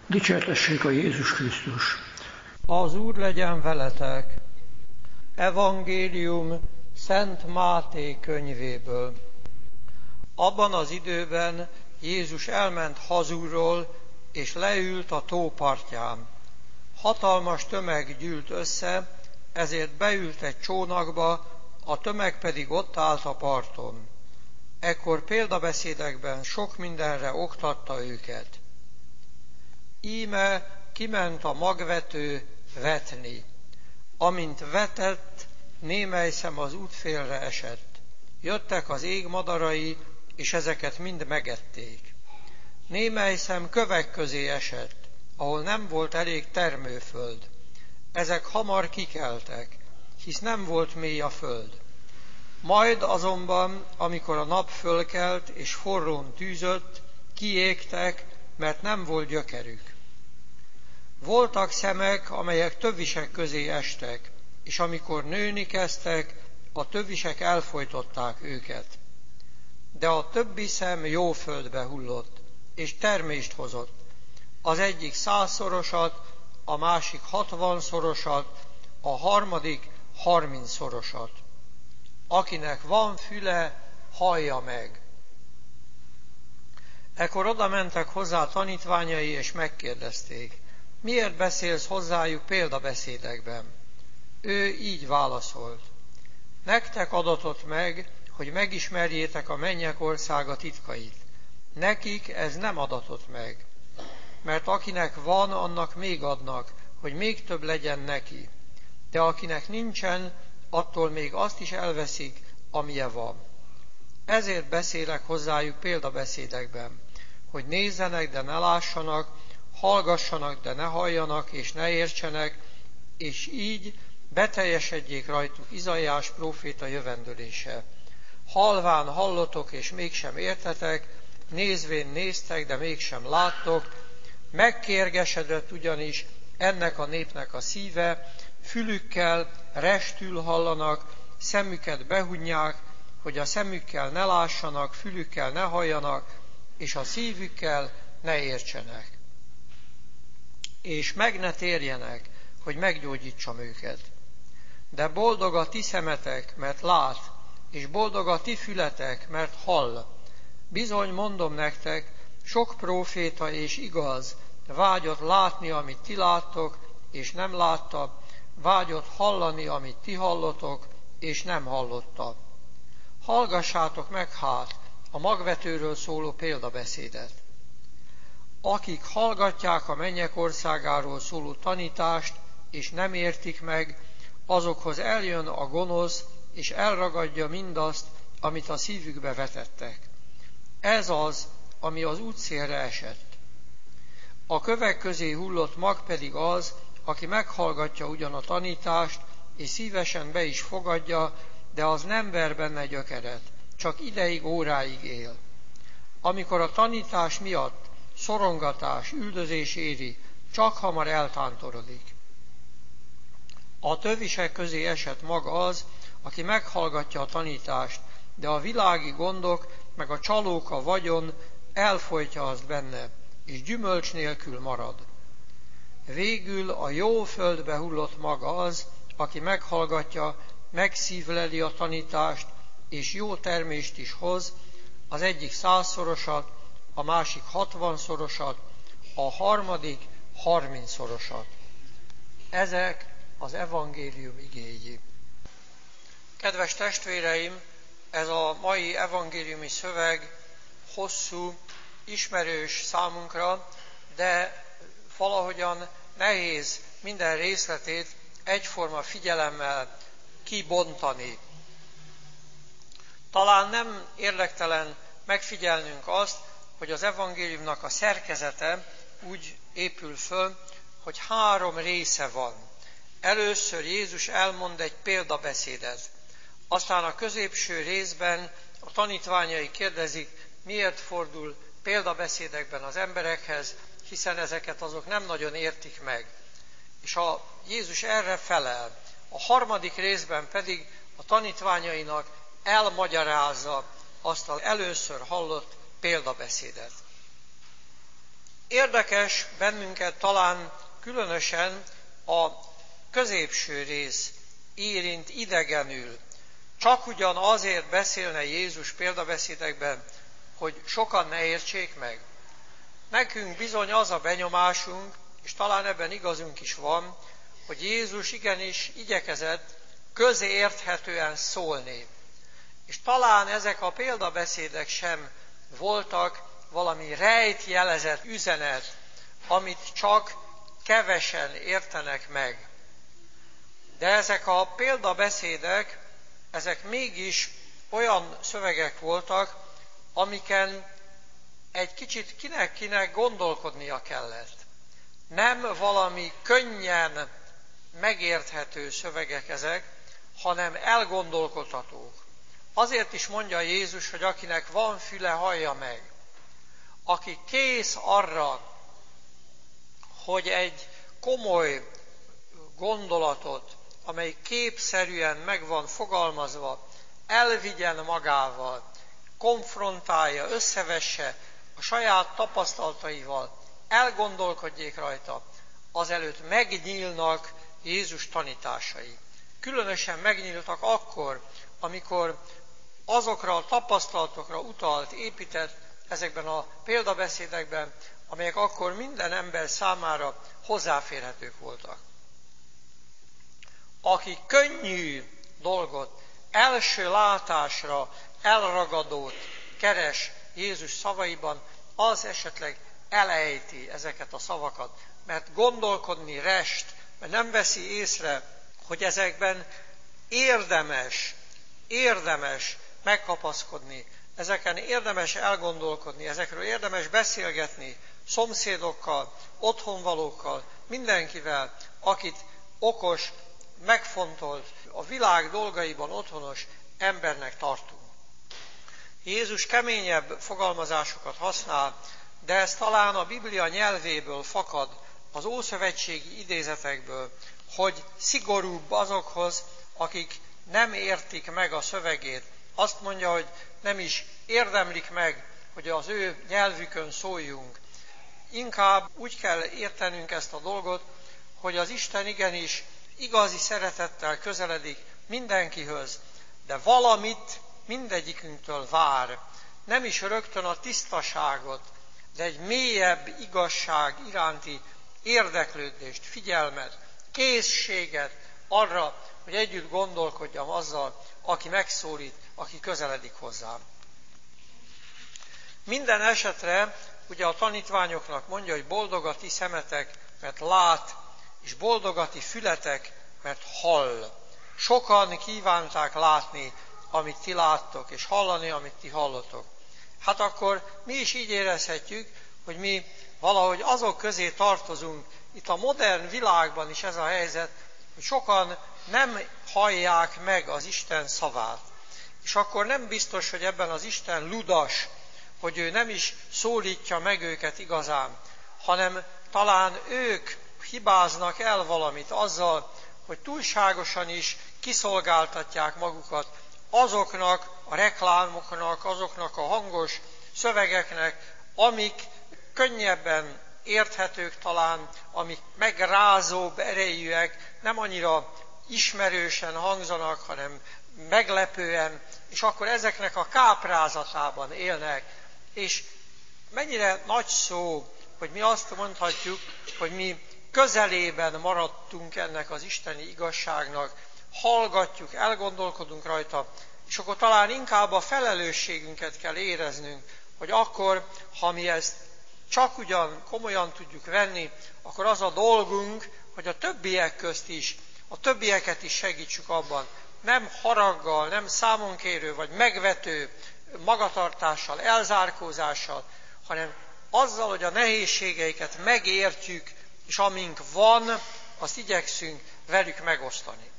Dicsértessék a Jézus Krisztus! Az Úr legyen veletek! Evangélium Szent Máté könyvéből. Abban az időben Jézus elment hazulról, és leült a tó partján. Hatalmas tömeg gyűlt össze, ezért beült egy csónakba, a tömeg pedig ott állt a parton. Ekkor példabeszédekben sok mindenre oktatta őket. Íme kiment a magvető vetni. Amint vetett, némely szem az útfélre esett. Jöttek az ég madarai, és ezeket mind megették. Némely szem kövek közé esett, ahol nem volt elég termőföld. Ezek hamar kikeltek, hisz nem volt mély a föld. Majd azonban, amikor a nap fölkelt és forrón tűzött, kiégtek, mert nem volt gyökerük. Voltak szemek, amelyek tövisek közé estek, és amikor nőni kezdtek, a tövisek elfojtották őket. De a többi szem jó földbe hullott, és termést hozott. Az egyik 100-szorosat, a másik 60-szorosat, a harmadik 30-szorosat. Akinek van füle, hallja meg. Ekkor oda mentek hozzá tanítványai, és megkérdezték, miért beszélsz hozzájuk példabeszédekben? Ő így válaszolt, nektek adatott meg, hogy megismerjétek a mennyek országa titkait. Nekik ez nem adatott meg, mert akinek van, annak még adnak, hogy még több legyen neki. De akinek nincsen, attól még azt is elveszik, amilyen van. Ezért beszélek hozzájuk példabeszédekben, hogy nézzenek, de ne lássanak, hallgassanak, de ne halljanak, és ne értsenek, és így beteljesedjék rajtuk Izaiás próféta jövendölése. Halván hallotok, és mégsem értetek, nézvén néztek, de mégsem láttok, megkérgesedett ugyanis ennek a népnek a szíve, fülükkel restül hallanak, szemüket behunják, hogy a szemükkel ne lássanak, fülükkel ne halljanak, és a szívükkel ne értsenek. És meg ne térjenek, hogy meggyógyítsam őket. De boldog a ti szemetek, mert lát, és boldog a ti fületek, mert hall. Bizony mondom nektek, sok próféta és igaz vágyott látni, amit ti láttok, és nem látta, vágyott hallani, amit ti hallotok, és nem hallotta. Hallgassátok meg hát a magvetőről szóló példabeszédet. Akik hallgatják a mennyek országáról szóló tanítást, és nem értik meg, azokhoz eljön a gonosz, és elragadja mindazt, amit a szívükbe vetettek. Ez az, ami az útszélre esett. A kövek közé hullott mag pedig az, aki meghallgatja ugyan a tanítást, és szívesen be is fogadja, de az nem ver benne gyökeret, csak ideig, óráig él. Amikor a tanítás miatt szorongatás, üldözés éri, csak hamar eltántorodik. A tövisek közé esett mag az, aki meghallgatja a tanítást, de a világi gondok, meg a csalók, a vagyon elfojtja azt benne, és gyümölcs nélkül marad. Végül a jó földbe hullott mag az, aki meghallgatja, megszívleli a tanítást, és jó termést is hoz, az egyik 100-szorosat, a másik 60-szorosat, a harmadik 30-szorosat. Ezek az evangélium igéi. Kedves testvéreim, ez a mai evangéliumi szöveg hosszú, ismerős számunkra, de valahogyan nehéz minden részletét egyforma figyelemmel kibontani. Talán nem érdektelen megfigyelnünk azt, hogy az evangéliumnak a szerkezete úgy épül föl, hogy 3 része van. Először Jézus elmond egy példabeszédet. Aztán a középső részben a tanítványai kérdezik, miért fordul példabeszédekben az emberekhez, hiszen ezeket azok nem nagyon értik meg. És a Jézus erre felel. A harmadik részben pedig a tanítványainak elmagyarázza azt az először hallott példabeszédet. Érdekes bennünket talán különösen a középső rész érint idegenül. Csak ugyan azért beszélne Jézus példabeszédekben, hogy sokan ne értsék meg. Nekünk bizony az a benyomásunk, és talán ebben igazunk is van, hogy Jézus igenis igyekezett közérthetően szólni. És talán ezek a példabeszédek sem voltak valami rejtjelezett üzenet, amit csak kevesen értenek meg. De ezek a példabeszédek, ezek mégis olyan szövegek voltak, amiken egy kicsit kinek gondolkodnia kellett. Nem valami könnyen megérthető szövegek ezek, hanem elgondolkodhatók. Azért is mondja Jézus, hogy akinek van füle, hallja meg. Aki kész arra, hogy egy komoly gondolatot, amely képszerűen meg van fogalmazva, elvigyen magával, konfrontálja, összevesse a saját tapasztalataival, elgondolkodjék rajta, azelőtt megnyílnak Jézus tanításai. Különösen megnyíltak akkor, amikor azokra a tapasztalatokra utalt, épített ezekben a példabeszédekben, amelyek akkor minden ember számára hozzáférhetők voltak. Aki könnyű dolgot, első látásra elragadót keres Jézus szavaiban, az esetleg elejti ezeket a szavakat, mert gondolkodni rest, mert nem veszi észre, hogy ezekben érdemes megkapaszkodni, ezeken érdemes elgondolkodni, ezekről érdemes beszélgetni szomszédokkal, otthonvalókkal, mindenkivel, akit okos, megfontolt, a világ dolgaiban otthonos embernek tartunk. Jézus keményebb fogalmazásokat használ, de ez talán a Biblia nyelvéből fakad, az ószövetségi idézetekből, hogy szigorúbb azokhoz, akik nem értik meg a szövegét. Azt mondja, hogy nem is érdemlik meg, hogy az ő nyelvükön szóljunk. Inkább úgy kell értenünk ezt a dolgot, hogy az Isten igenis igazi szeretettel közeledik mindenkihöz, de valamit mindegyikünktől vár. Nem is rögtön a tisztaságot, de egy mélyebb igazság iránti érdeklődést, figyelmet, készséget arra, hogy együtt gondolkodjam azzal, aki megszólít, aki közeledik hozzám. Minden esetre ugye a tanítványoknak mondja, hogy boldog a ti szemetek, mert lát, és boldog a ti fületek, mert hall. Sokan kívánták látni, amit ti láttok, és hallani, amit ti hallotok. Hát akkor mi is így érezhetjük, hogy mi valahogy azok közé tartozunk. Itt a modern világban is ez a helyzet, hogy sokan nem hallják meg az Isten szavát. És akkor nem biztos, hogy ebben az Isten ludas, hogy ő nem is szólítja meg őket igazán, hanem talán ők hibáznak el valamit azzal, hogy túlságosan is kiszolgáltatják magukat azoknak a reklámoknak, azoknak a hangos szövegeknek, amik könnyebben érthetők talán, amik megrázóbb erejűek, nem annyira ismerősen hangzanak, hanem meglepően, és akkor ezeknek a káprázatában élnek. És mennyire nagy szó, hogy mi azt mondhatjuk, hogy mi közelében maradtunk ennek az isteni igazságnak, hallgatjuk, elgondolkodunk rajta, és akkor talán inkább a felelősségünket kell éreznünk, hogy akkor, ha mi ezt csak ugyan komolyan tudjuk venni, akkor az a dolgunk, hogy a többiek közt is, a többieket is segítsük abban, nem haraggal, nem számonkérő vagy megvető magatartással, elzárkózással, hanem azzal, hogy a nehézségeiket megértjük, és amink van, azt igyekszünk velük megosztani.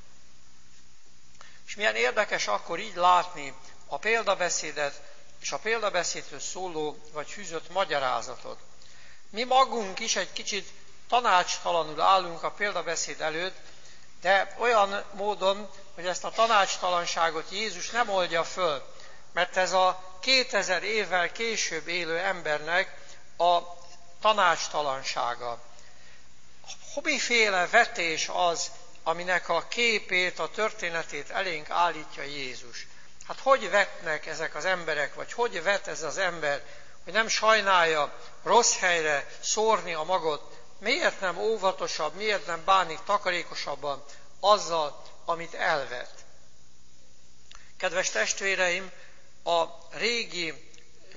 És milyen érdekes akkor így látni a példabeszédet, és a példabeszédről szóló vagy fűzött magyarázatot. Mi magunk is egy kicsit tanácstalanul állunk a példabeszéd előtt, de olyan módon, hogy ezt a tanácstalanságot Jézus nem oldja föl, mert ez a 2000 évvel később élő embernek a tanácstalansága. Miféle vetés az, aminek a képét, a történetét elénk állítja Jézus? Hát hogy vetnek ezek az emberek, vagy hogy vet ez az ember, hogy nem sajnálja rossz helyre szórni a magot? Miért nem óvatosabb, miért nem bánik takarékosabban azzal, amit elvet? Kedves testvéreim, a régi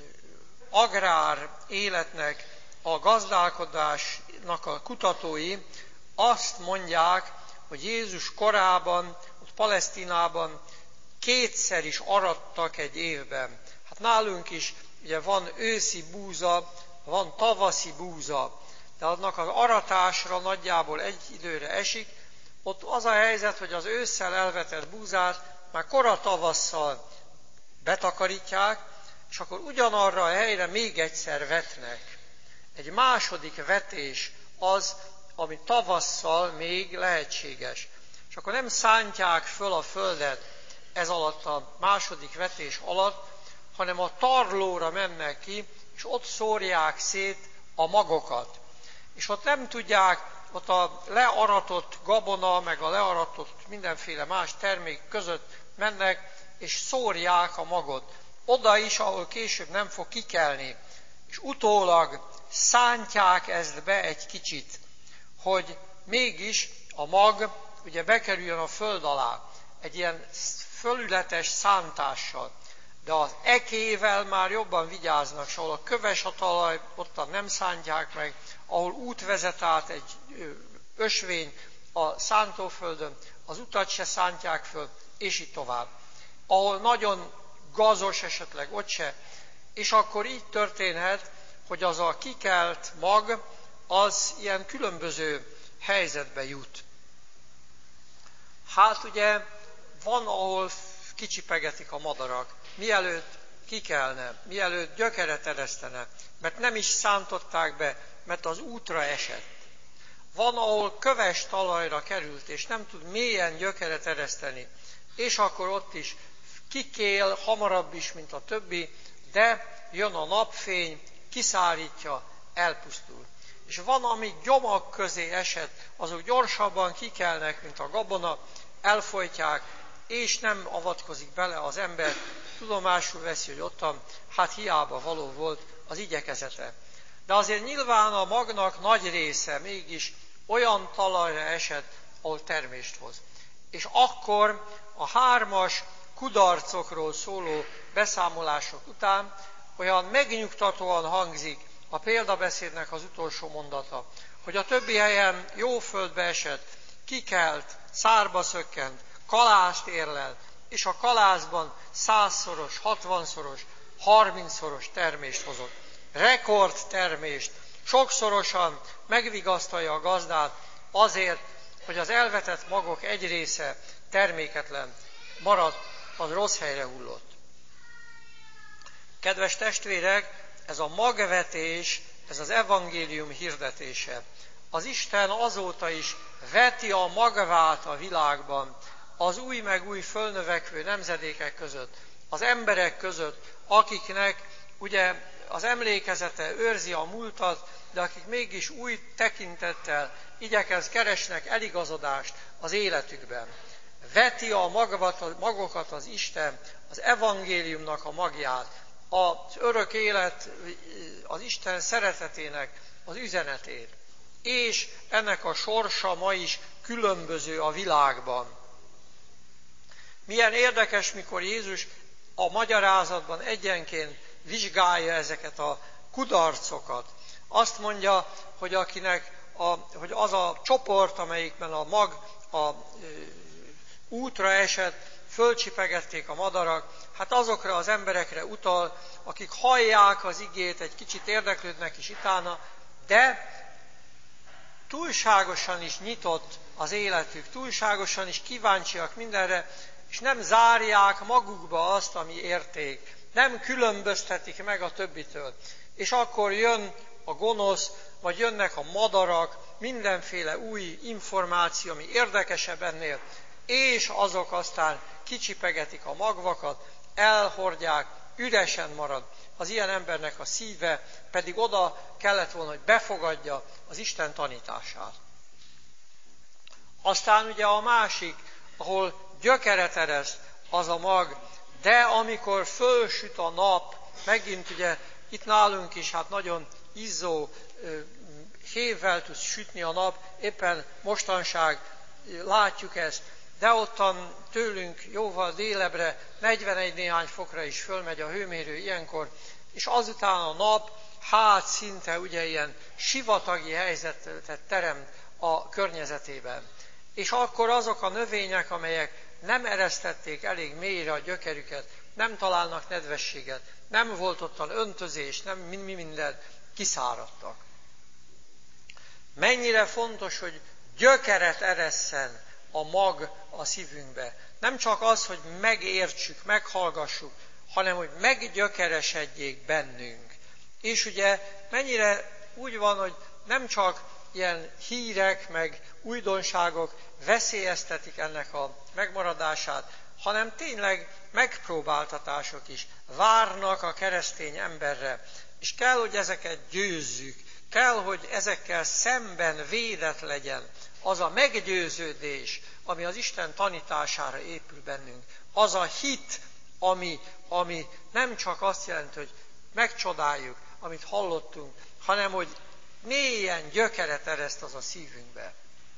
agrár életnek, a gazdálkodásnak a kutatói azt mondják, hogy Jézus korában, ott Palesztinában kétszer is arattak egy évben. Hát nálunk is ugye van őszi búza, van tavaszi búza, de annak az aratásra nagyjából egy időre esik. Ott az a helyzet, hogy az ősszel elvetett búzát már kora tavasszal betakarítják, és akkor ugyanarra a helyre még egyszer vetnek. Egy második vetés az, ami tavasszal még lehetséges. És akkor nem szántják föl a földet ez alatt a második vetés alatt, hanem a tarlóra mennek ki, és ott szórják szét a magokat. És ott nem tudják, ott a learatott gabona, meg a learatott mindenféle más termék között mennek, és szórják a magot. Oda is, ahol később nem fog kikelni. És utólag szántják ezt be egy kicsit, hogy mégis a mag ugye bekerüljön a föld alá, egy ilyen fölületes szántással. De az ekével már jobban vigyáznak, és ahol a köves a talaj, ottan nem szántják meg, ahol út vezet át egy ösvény a szántóföldön, az utat se szántják föl, és így tovább. Ahol nagyon gazos esetleg, ott se. És akkor így történhet, hogy az a kikelt mag, az ilyen különböző helyzetbe jut. Hát ugye van, ahol kicsipegetik a madarak, mielőtt kikelne, mielőtt gyökeret eresztene, mert nem is szántották be, mert az útra esett. Van, ahol köves talajra került, és nem tud mélyen gyökeret ereszteni, és akkor ott is kikél hamarabb is, mint a többi, de jön a napfény, kiszárítja, elpusztul. És van, ami gyomak közé esett, azok gyorsabban kikelnek, mint a gabona, elfojtják, és nem avatkozik bele az ember, tudomásul veszi, hogy ottan, hát hiába való volt az igyekezete. De azért nyilván a magnak nagy része mégis olyan talajra esett, ahol termést hoz. És akkor a 3 kudarcokról szóló beszámolások után olyan megnyugtatóan hangzik a példabeszédnek az utolsó mondata, hogy a többi helyen jó földbe esett, kikelt, szárba szökkent, kalászt érlelt, és a kalászban 100-szoros, 60-szoros, 30-szoros termést hozott. Rekord termést, sokszorosan megvigasztalja a gazdát azért, hogy az elvetett magok egy része terméketlen maradt, az rossz helyre hullott. Kedves testvérek, ez a magvetés, ez az evangélium hirdetése. Az Isten azóta is veti a magvát a világban, az új meg új fölnövekvő nemzedékek között, az emberek között, akiknek ugye az emlékezete őrzi a múltat, de akik mégis új tekintettel keresnek eligazodást az életükben. Veti a magokat az Isten, az evangéliumnak a magját, az örök élet, az Isten szeretetének az üzenetét. És ennek a sorsa ma is különböző a világban. Milyen érdekes, mikor Jézus a magyarázatban egyenként vizsgálja ezeket a kudarcokat. Azt mondja, hogy hogy az a csoport, amelyikben a mag útra esett, fölcsipegették a madarak, hát azokra az emberekre utal, akik hallják az igét, egy kicsit érdeklődnek is utána, de túlságosan is nyitott az életük, túlságosan is kíváncsiak mindenre, és nem zárják magukba azt, ami érték. Nem különböztetik meg a többitől. És akkor jön a gonosz, vagy jönnek a madarak, mindenféle új információ, ami érdekesebb ennél, és azok aztán kicsipegetik a magvakat, elhordják, üresen marad. Az ilyen embernek a szíve pedig oda kellett volna, hogy befogadja az Isten tanítását. Aztán ugye a másik, ahol gyökeret ereszt, az a mag, de amikor fölsüt a nap, megint ugye itt nálunk is hát nagyon izzó hévvel tud sütni a nap, éppen mostanság látjuk ezt, de ottan tőlünk jóval délebre, 41 néhány fokra is fölmegy a hőmérő ilyenkor, és azután a nap hát szinte ugye ilyen sivatagi helyzetet teremt a környezetében. És akkor azok a növények, amelyek nem eresztették elég mélyre a gyökerüket, nem találnak nedvességet, nem volt ottan öntözés, nem minden, kiszáradtak. Mennyire fontos, hogy gyökeret eresszen a mag a szívünkbe. Nem csak az, hogy megértsük, meghallgassuk, hanem hogy meggyökeresedjék bennünk. És ugye mennyire úgy van, hogy nem csak ilyen hírek, meg újdonságok veszélyeztetik ennek a megmaradását, hanem tényleg megpróbáltatások is várnak a keresztény emberre. És kell, hogy ezeket győzzük, kell, hogy ezekkel szemben védett legyen az a meggyőződés, ami az Isten tanítására épül bennünk. Az a hit, ami nem csak azt jelenti, hogy megcsodáljuk, amit hallottunk, hanem hogy mélyen gyökeret ereszt az a szívünkbe.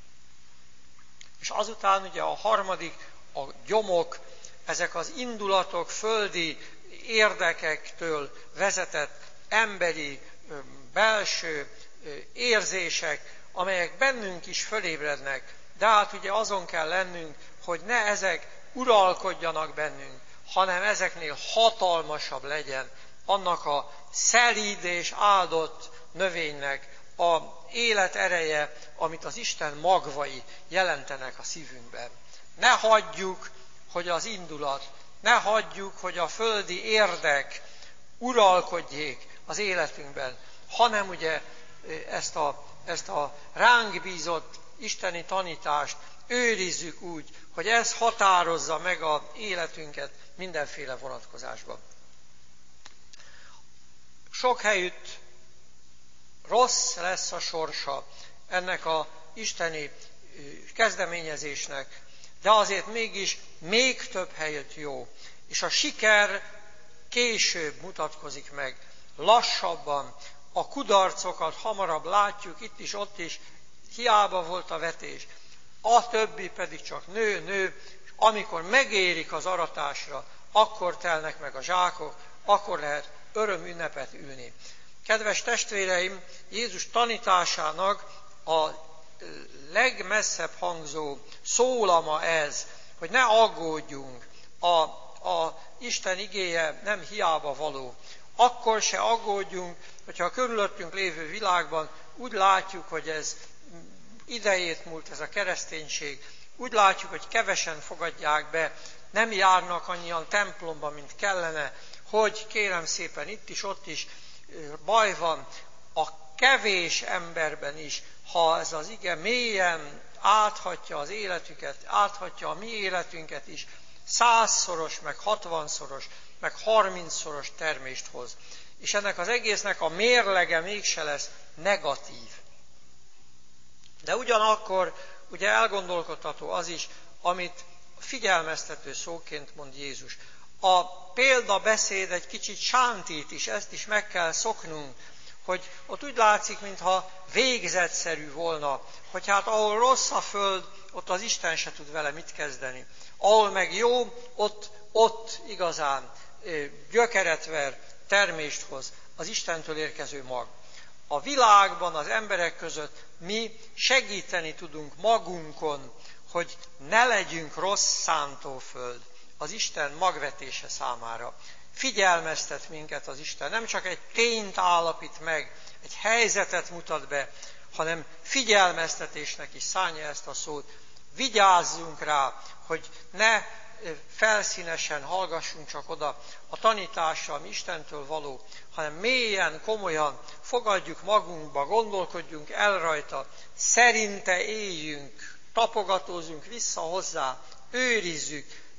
És azután ugye a harmadik, a gyomok, ezek az indulatok, földi érdekektől vezetett emberi, belső érzések, amelyek bennünk is fölébrednek, de hát ugye azon kell lennünk, hogy ne ezek uralkodjanak bennünk, hanem ezeknél hatalmasabb legyen annak a szelíd és áldott növénynek a élet ereje, amit az Isten magvai jelentenek a szívünkben. Ne hagyjuk, hogy az indulat, ne hagyjuk, hogy a földi érdek uralkodjék az életünkben, hanem ugye ezt a ránk bízott isteni tanítást őrizzük úgy, hogy ez határozza meg az életünket mindenféle vonatkozásban. Sok helyütt rossz lesz a sorsa ennek az isteni kezdeményezésnek, de azért mégis még több helyütt jó. És a siker később mutatkozik meg, lassabban, a kudarcokat hamarabb látjuk, itt is, ott is, hiába volt a vetés. A többi pedig csak nő, és amikor megérik az aratásra, akkor telnek meg a zsákok, akkor lehet örömünnepet ülni. Kedves testvéreim, Jézus tanításának a legmesszebb hangzó szólama ez, hogy ne aggódjunk, a Isten igéje nem hiába való. Akkor se aggódjunk, hogyha a körülöttünk lévő világban úgy látjuk, hogy ez idejét múlt ez a kereszténység, úgy látjuk, hogy kevesen fogadják be, nem járnak annyian templomba, mint kellene, hogy kérem szépen itt is, ott is baj van. A kevés emberben is, ha ez az ige mélyen áthatja az életüket, áthatja a mi életünket is, 100-szoros, meg 60-szoros, meg 30-szoros termést hoz. És ennek az egésznek a mérlege mégse lesz negatív. De ugyanakkor ugye elgondolkodható az is, amit figyelmeztető szóként mond Jézus. A példabeszéd egy kicsit sántít is, ezt is meg kell szoknunk, hogy ott úgy látszik, mintha végzetszerű volna, hogy hát ahol rossz a föld, ott az Isten se tud vele mit kezdeni. Ahol meg jó, ott igazán gyökeret ver, termést hoz az Istentől érkező mag. A világban, az emberek között mi segíteni tudunk magunkon, hogy ne legyünk rossz szántóföld az Isten magvetése számára. Figyelmeztet minket az Isten, nem csak egy tényt állapít meg, egy helyzetet mutat be, hanem figyelmeztetésnek is szánja ezt a szót. Vigyázzunk rá, hogy ne felszínesen hallgassunk csak oda a tanításra, ami Istentől való, hanem mélyen, komolyan fogadjuk magunkba, gondolkodjunk el rajta, szerinte éljünk, tapogatózunk vissza hozzá, őrizzük,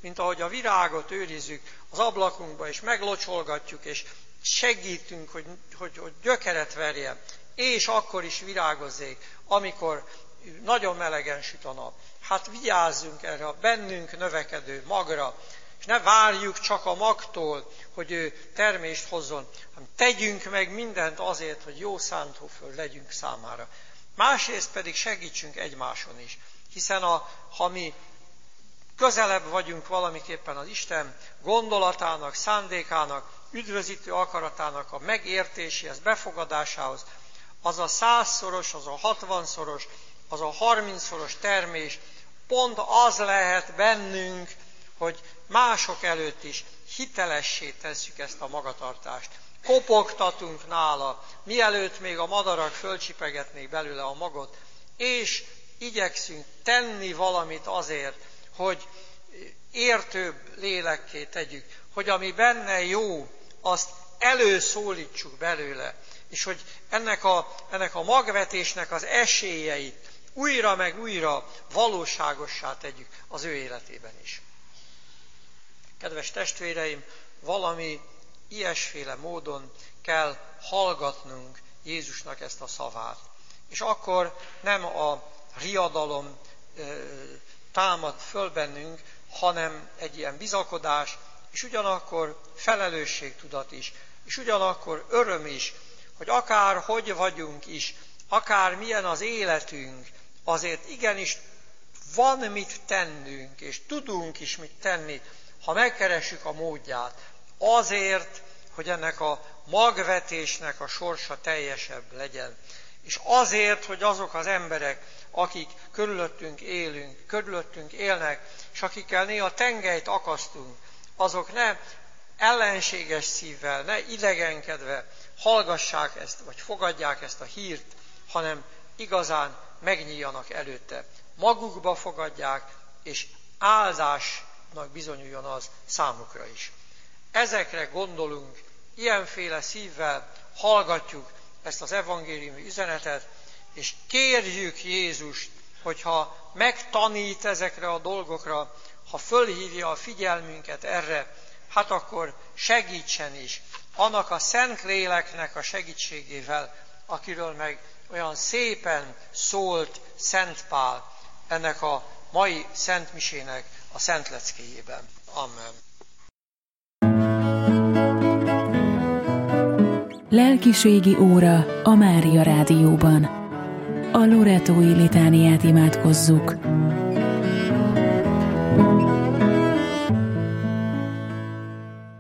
mint ahogy a virágot őrizzük az ablakunkba, és meglocsolgatjuk, és segítünk, hogy gyökeret verjen, és akkor is virágozzék, amikor nagyon melegen süt a nap. Hát vigyázzunk erre a bennünk növekedő magra, és ne várjuk csak a magtól, hogy ő termést hozzon, hanem tegyünk meg mindent azért, hogy jó szántóföld legyünk számára. Másrészt pedig segítsünk egymáson is, hiszen ha mi közelebb vagyunk valamiképpen az Isten gondolatának, szándékának, üdvözítő akaratának a megértéséhez, befogadásához, az a 100-szoros, az a 60-szoros, az a 30-szoros termés pont az lehet bennünk, hogy mások előtt is hitelessé tesszük ezt a magatartást. Kopogtatunk nála, mielőtt még a madarak fölcsipegetnék belőle a magot, és igyekszünk tenni valamit azért, hogy értőbb lélekké tegyük, hogy ami benne jó, azt előszólítsuk belőle, és hogy ennek a magvetésnek az esélyeit újra meg újra valóságossá tegyük az ő életében is. Kedves testvéreim, valami ilyesféle módon kell hallgatnunk Jézusnak ezt a szavát. És akkor nem a riadalom támad föl bennünk, hanem egy ilyen bizakodás, és ugyanakkor felelősségtudat is, és ugyanakkor öröm is, hogy akár hogy vagyunk is, akár milyen az életünk, azért igenis van mit tennünk, és tudunk is mit tenni, ha megkeressük a módját, azért, hogy ennek a magvetésnek a sorsa teljesebb legyen. És azért, hogy azok az emberek, akik körülöttünk élnek, és akikkel néha tengelyt akasztunk, azok ne ellenséges szívvel, ne idegenkedve hallgassák ezt, vagy fogadják ezt a hírt, hanem igazán megnyíljanak előtte. Magukba fogadják, és áldásnak bizonyuljon az számukra is. Ezekre gondolunk, ilyenféle szívvel hallgatjuk ezt az evangéliumi üzenetet, és kérjük Jézust, hogyha megtanít ezekre a dolgokra, ha fölhívja a figyelmünket erre, hát akkor segítsen is annak a Szent Léleknek a segítségével, akiről meg olyan szépen szólt Szent Pál ennek a mai szentmisének a szentleckéjében. Amen. Lelkiségi óra a Mária Rádióban. A loretói litániát imádkozzuk.